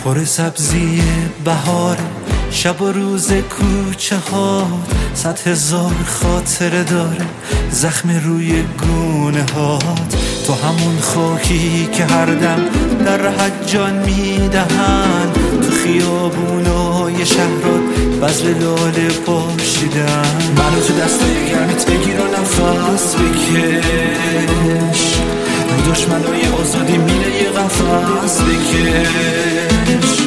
پر سبزی بهار، شب و روز کوچه ها 100,000 خاطره داره زخم روی گونه هات. تو همون خاکی که هر دم در رهت جان میدهن، تو خیابونای شهرات بذل لاله پاشیدن. منو تو دستای گرمت بگیر و نفس بکش، دشمنای آزادی میره یه قفس بکش.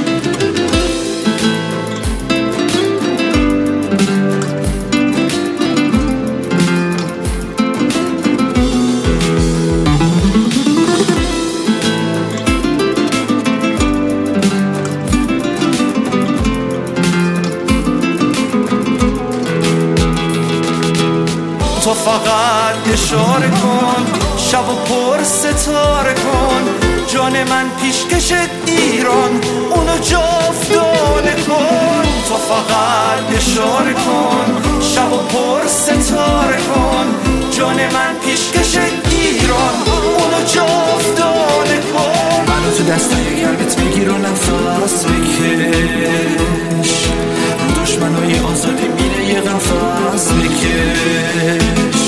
تو فقط اشاره کن، شب و پر ستاره کن، جان من پیشکشت ایران اونو جاودانه کن. تو فقط اشاره کن، شب و پر ستاره کن، جان من پیشکشت ایران اونو جاودانه کن. منو تو دستای گرمت بگیر و نفس بکش، دشمنای آزادی میره یه قفس بکش.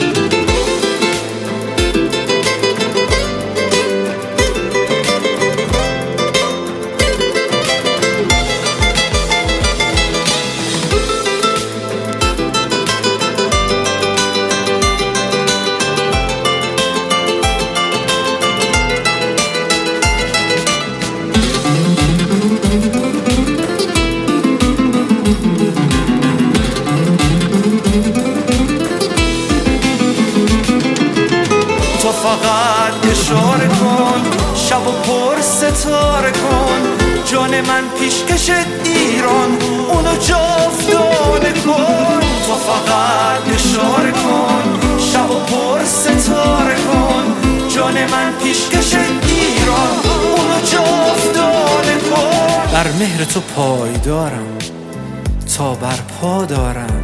تو فقط اشاره کن، شب و پر ستاره کن، جان من پیشکشت ایران اونو جاودانه کن. تو فقط اشاره کن، شب و پر ستاره کن، جان من پیشکشت ایران اونو جاودانه کن. بر مهر تو پایدارم تا بر پا دارم،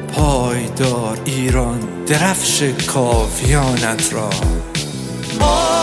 پایدار ایران درفش کاویانت را.